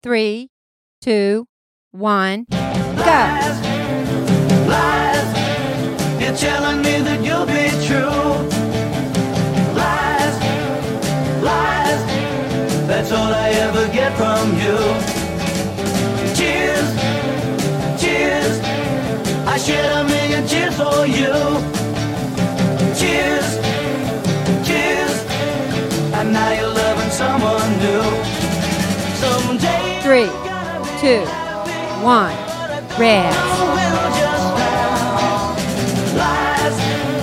3, 2, 1, go. Lies, lies, you're telling me that you'll be true. Lies, lies, that's all I ever get from you. Tears, tears, I shed a million tears for you. Tears, tears, and now you're loving someone new. Someday 3, 2, 1, rest. Lies,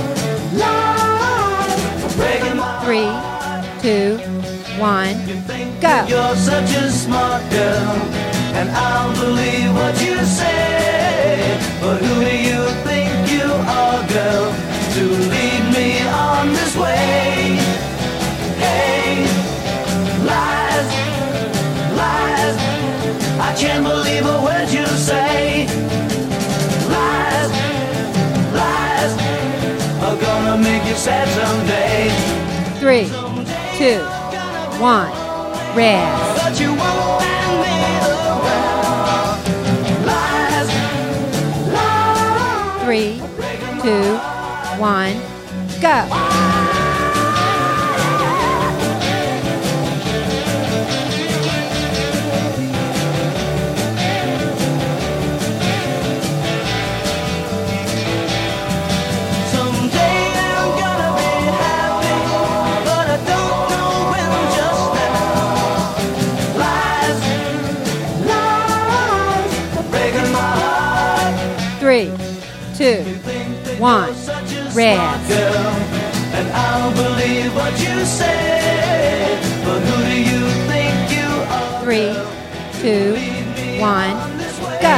lies, breaking my 3, 2, 1, go. You're such a smart girl, and I'll believe what you say. But who do you think you are, girl, to lead me on this way? Hey, lies, lies, I can't believe a word you say. Lies, lies, are gonna make you sad someday. 3, 2, 1, rest. But you won't hand me around. Lies, lies, 3, 2, 1, go. someday I'm gonna be happy, but I don't know when just now. Lies, lies, breaking my heart. 3, 2, 1, Such a smart rest. girl, and I'll believe what you say. But who do you think you are? 3, 2, 1, go.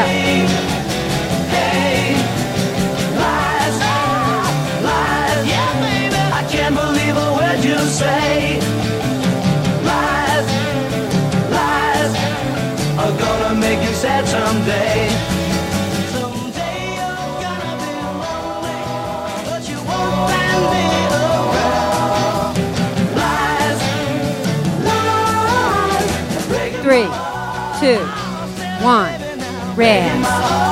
Hey, lies, lies, yeah, baby. I can't believe a word you say. Lies, lies, are gonna make you sad someday. Someday you're gonna be lonely, but you won't find me around. Lies, lies, breaking 3, 2, 1, rest. my heart.